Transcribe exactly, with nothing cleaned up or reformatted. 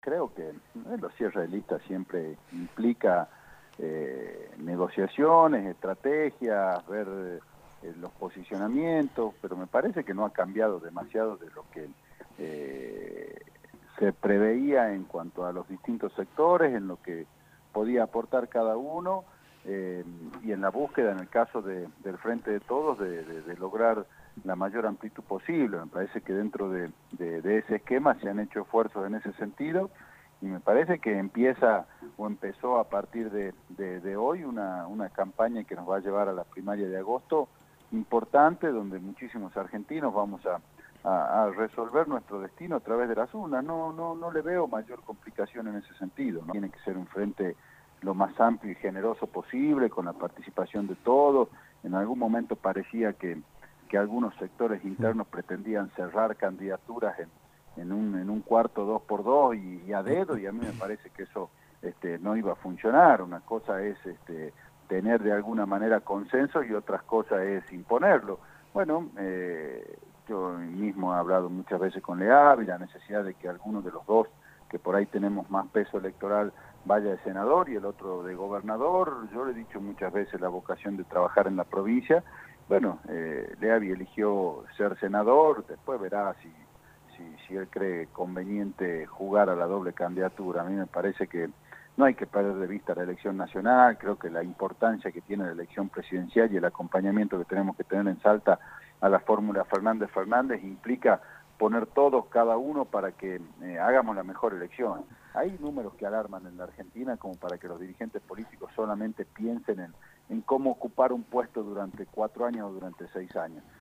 Creo que eh, los cierres de lista siempre implica eh, negociaciones, estrategias, ver eh, los posicionamientos, pero me parece que no ha cambiado demasiado de lo que eh, se preveía en cuanto a los distintos sectores, en lo que podía aportar cada uno eh, y en la búsqueda, en el caso de, del Frente de Todos, de, de, de lograr la mayor amplitud posible. Me parece que dentro de, de, de ese esquema se han hecho esfuerzos en ese sentido y me parece que empieza o empezó a partir de, de, de hoy una, una campaña que nos va a llevar a la primaria de agosto importante, donde muchísimos argentinos vamos a, a, a resolver nuestro destino a través de las urnas. No, no, no le veo mayor complicación en ese sentido, ¿no? Tiene que ser un frente lo más amplio y generoso posible, con la participación de todos. En algún momento parecía que que algunos sectores internos pretendían cerrar candidaturas en, en, un, en un cuarto dos por dos y, y a dedo, y a mí me parece que eso este, no iba a funcionar. Una cosa es este, tener de alguna manera consenso y otras cosas es imponerlo. Bueno, eh, yo mismo he hablado muchas veces con Leab y la necesidad de que alguno de los dos, que por ahí tenemos más peso electoral, vaya de senador y el otro de gobernador. Yo le he dicho muchas veces la vocación de trabajar en la provincia. Bueno, eh, Leavi eligió ser senador, después verá si, si, si él cree conveniente jugar a la doble candidatura. A mí me parece que no hay que perder de vista la elección nacional. Creo que la importancia que tiene la elección presidencial y el acompañamiento que tenemos que tener en Salta a la fórmula Fernández-Fernández implica poner todos, cada uno, para que eh, hagamos la mejor elección. Hay números que alarman en la Argentina como para que los dirigentes políticos solamente piensen en, en cómo ocupar un puesto durante cuatro años o durante seis años.